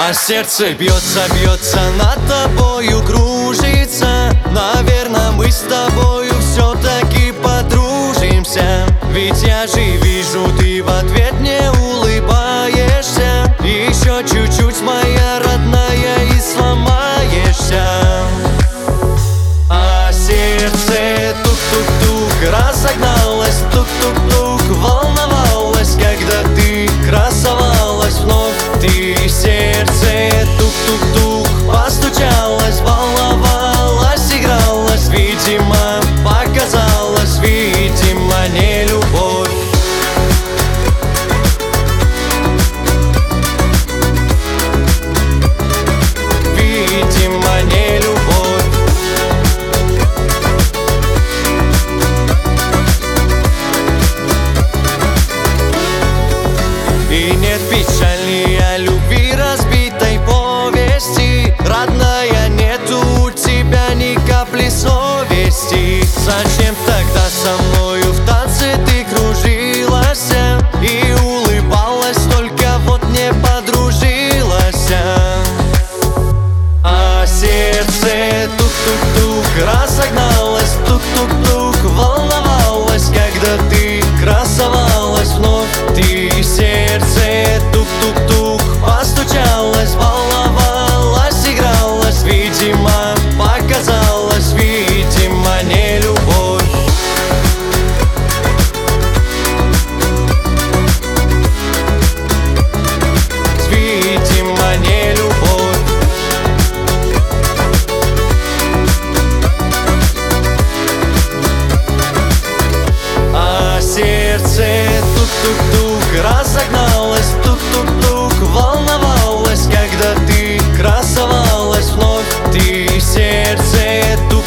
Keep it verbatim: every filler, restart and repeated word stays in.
А сердце бьется, бьется, над тобою кружится. Наверное, мы с тобою все-таки подружимся. Ведь я же вижу, ты в ответ не улыбаешься. Еще чуть-чуть, моя родная, и сломаешься. А сердце тук-тук-тук разогналось, тук-тук-тук волновалось, когда ты красовалась вновь. Ты сердце тук-тук-тук постучалась, волновалась, игралась. Видимо, показалось, видимо, не любовь. Видимо, не любовь. И нет печали о любви, разбитой повести. Родная, нету у тебя ни капли совести. Зачем тогда со мною в танце ты кружилась и улыбалась, только вот не подружилась? А сердце тук-тук-тук разогналось, тук-тук-тук волновалось, когда ты красовалась вновь. Ты сердце тук-тук-тук постучалась, волновалась, игралась. Видимо, показалось, видимо, не любовь. Видимо, не любовь. А сердце тук-тук-тук разогналось, тук-тук-тук волновалась, когда ты красовалась вновь. Ты сердце тук